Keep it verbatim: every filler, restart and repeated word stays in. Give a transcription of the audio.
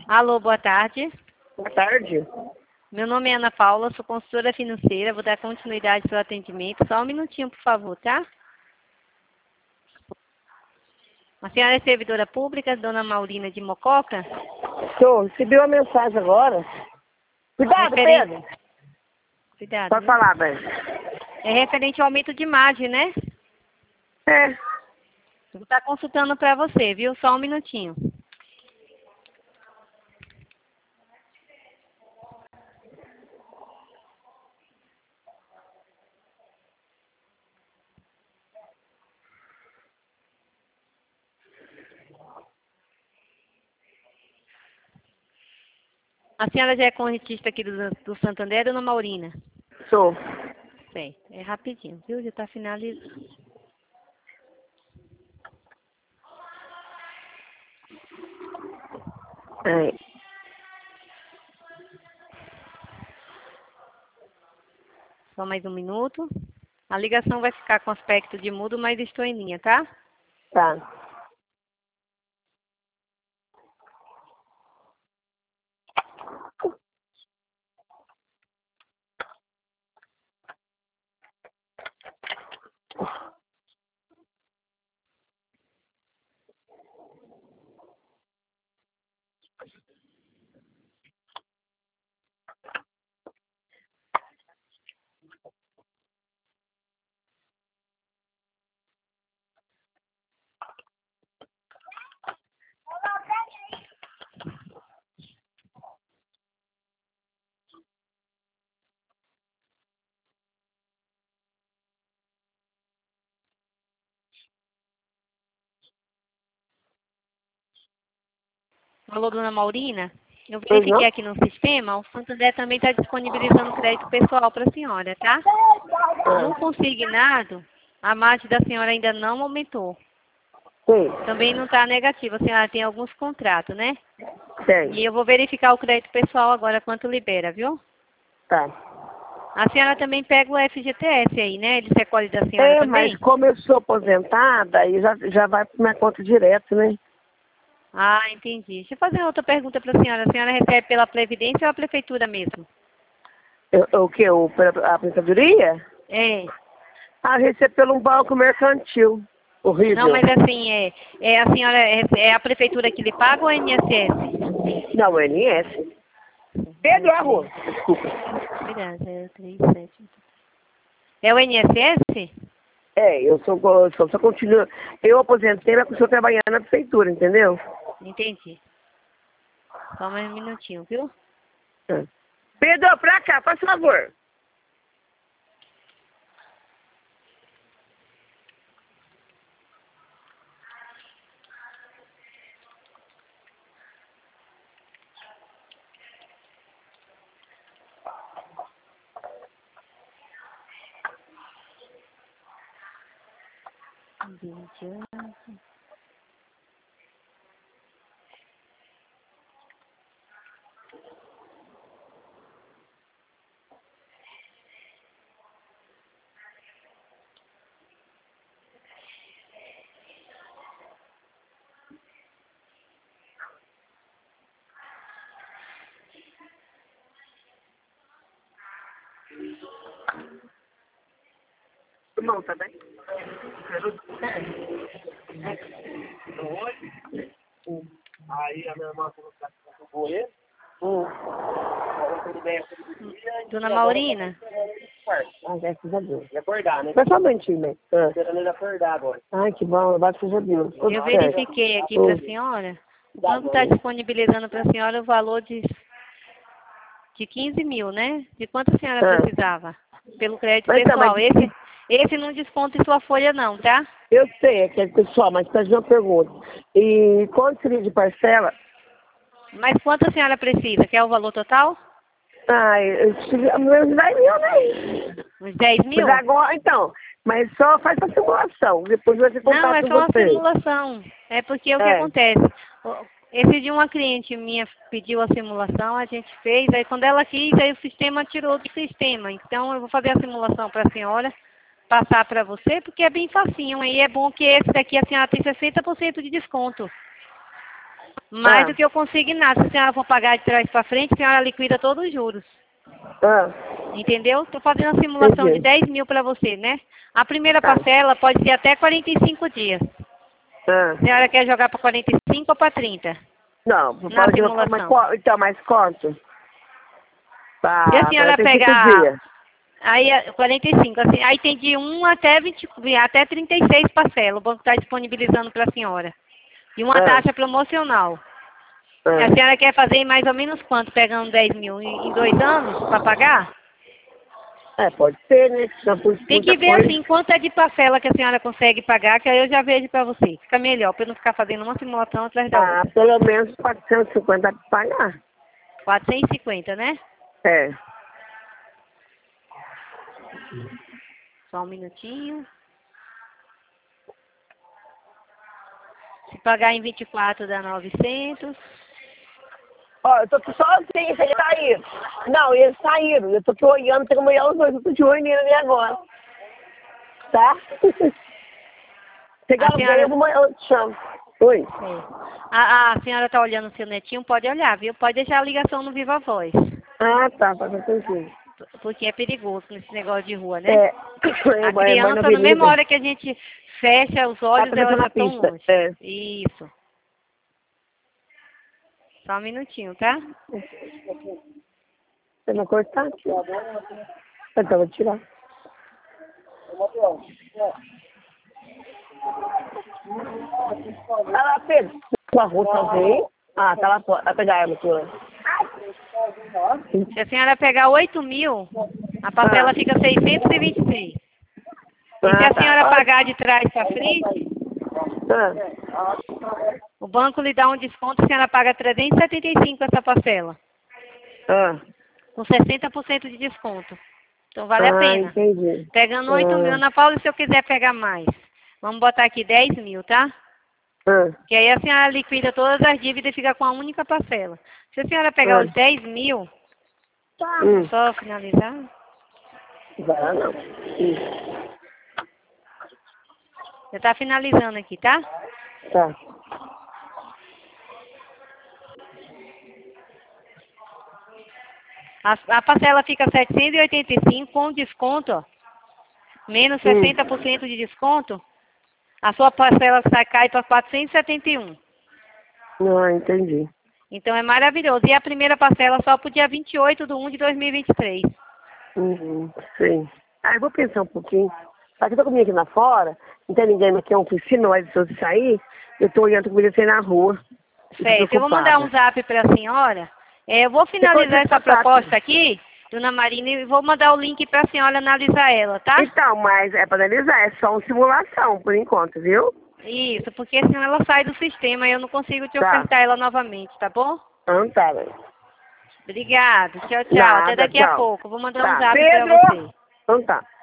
Alô, boa tarde. Boa tarde. Meu nome é Ana Paula, sou consultora financeira, vou dar continuidade ao seu atendimento. Só um minutinho, por favor, tá? A senhora é servidora pública, dona Maurina de Mococa? Sou, recebi uma mensagem agora. Cuidado, Referente... Pedro. Cuidado. Pode Viu? falar, bem. É referente ao aumento de margem, né? É. Vou estar consultando para você, viu? Só um minutinho. A senhora já é correntista aqui do, do Santander, dona Maurina? Sou. Certo, é rapidinho, viu? Já está finalizando. É. Só mais um minuto. A ligação vai ficar com aspecto de mudo, mas estou em linha, tá? Tá. Alô, dona Maurina? Eu Pois não? verifiquei aqui no sistema, o Santander também está disponibilizando crédito pessoal para a senhora, tá? No consignado, a margem da senhora ainda não aumentou. Sim. Também não está negativa, a senhora tem alguns contratos, né? Tem. E eu vou verificar o crédito pessoal agora, quanto libera, viu? Tá. A senhora também pega o F G T S aí, né? Ele se recolhe da senhora É, também? mas como eu sou aposentada, aí já, já vai pra minha conta direto, né? Ah, entendi. Deixa eu fazer outra pergunta para a senhora. A senhora recebe pela Previdência ou a Prefeitura mesmo? Eu, eu, o que? O, a aposentadoria? É. Ah, recebo pelo banco mercantil. Horrível. Não, mas assim, é, é a senhora, é, é a Prefeitura que lhe paga ou é I N S S? Não, o N S. Pedro, a rua. Desculpa. Cuidado, zero três sete. É o I N S S? É, eu sou, sou, só continuo. Eu aposentei, mas estou trabalhando na prefeitura, entendeu? Entendi. Só mais um minutinho, viu? É. Pedro, pra cá, faz favor. vinte anos. Irmão, tá bem? Aí a minha irmã falou que eu vou ele. Dona Maurina? Ah, graças a Deus. E acordar, né? Mas só um momentinho, né? Ah. Esperando ele acordar agora. Ai, que bom, graças a Deus. Tudo Eu certo. verifiquei aqui para a senhora. O banco está disponibilizando para a senhora o valor de, de quinze mil, né? De quanto a senhora Ah. precisava? Pelo crédito Mas tá, pessoal. mas- Esse, esse não desconta em sua folha não, tá? Eu sei, é que é pessoal, mas fazer uma pergunta. E quanto seria de parcela? Mas quanto a senhora precisa? Quer o valor total? Ai, eu preciso uns dez mil, né? Uns dez mil? Mas agora, então, mas só faz a simulação, depois vai ter Não, contato é com só uma você. simulação. É porque o que É. acontece? O- Esse de uma cliente minha pediu a simulação, a gente fez, aí quando ela quis, aí o sistema tirou do sistema. Então eu vou fazer a simulação para a senhora, passar para você, porque é bem facinho. Aí é bom que esse daqui a senhora tem sessenta por cento de desconto. mais Ah. do que o consignado. Se a senhora for pagar de trás para frente, a senhora liquida todos os juros. Ah. Entendeu? Estou fazendo uma simulação Entendi. de dez mil para você, né? A primeira Tá. parcela pode ser até quarenta e cinco dias. Ah. A senhora quer jogar para quarenta e cinco ou para trinta? Não, Na pode simulação. mas, qual- então, mas quanto? Tá, Se a senhora quarenta e cinco pegar, dias. aí é quarenta e cinco, assim, aí tem de um até, vinte, até trinta e seis parcelas. O banco está disponibilizando para a senhora. E uma Ah. taxa promocional. Ah. A senhora quer fazer em mais ou menos quanto, pegando dez mil? Em em dois anos para pagar? É, pode ser, né? Não por Tem que muita ver coisa. assim, quanto é de parcela que a senhora consegue pagar, que aí eu já vejo para você. Fica melhor, para eu não ficar fazendo uma simulação atrás da Ah, outra. pelo menos quatrocentos e cinquenta para pagar. quatrocentos e cinquenta, né? É. Só um minutinho. Se pagar em vinte e quatro dá novecentos. Ó, eu tô aqui sozinha, eles saíram. Não, eles saíram. Eu tô aqui olhando, tem que olhar os dois. Eu tô de olho nele ali agora. Tá? Pegar A o senhora- dedo, eu te chamo. Oi. É. A, a senhora está olhando o seu netinho? Pode olhar, viu? Pode deixar a ligação no Viva Voz. Ah, tá, faz sentido. Porque é perigoso nesse negócio de rua, né? É. A criança, na mesma hora que a gente fecha os olhos, Tá ela já na estão pista. longe. É. Isso. Só um minutinho, tá? Você vai cortar aqui. Então, vou tirar. Tá lá, Pedro. Sua rua também. Ah, tá lá fora. Vai pegar a arma aqui, ó. Se a senhora pegar oito mil, a parcela Ah. fica seiscentos e vinte e três. E se Ah, a tá. senhora Ah. pagar de trás para frente, Ah. o banco lhe dá um desconto, a senhora paga trezentos e setenta e cinco essa parcela. Ah. Com sessenta por cento de desconto. Então vale a Ah, pena. entendi. Pegando oito mil, Ah. Ana Paula, se eu quiser pegar mais. Vamos botar aqui dez mil, tá? Ah. Que aí a senhora liquida todas as dívidas e fica com a única parcela. Se a senhora pegar Ah. os dez mil, Hum. só finalizar. Vai lá, não. Hum. Já está finalizando aqui, tá? Tá. A, a parcela fica setecentos e oitenta e cinco com desconto, ó. Menos Hum. sessenta por cento de desconto. A sua parcela sai, cai para quatrocentos e setenta e um. Não, entendi. Então é maravilhoso. E a primeira parcela só para o dia vinte e oito de um de dois mil e vinte e três. Uhum, sim. Ah, eu vou pensar um pouquinho. Só que eu tô comigo aqui lá fora, não tem ninguém aqui, é uma oficina, mas se eu sair, eu tô olhando comida assim na rua. Certo, eu vou mandar um zap para a senhora. É, eu vou finalizar essa proposta aqui, dona Marina, e vou mandar o link para a senhora analisar ela, tá? Então, mas é para analisar, é só uma simulação, por enquanto, viu? Isso, porque senão ela sai do sistema e eu não consigo te Tá. ofertar ela novamente, tá bom? Ah, tá, velho. Obrigada. Tchau, tchau. Nada, Até daqui tchau. a pouco. Vou mandar Tá. um zap Pedro! para você. Então tá.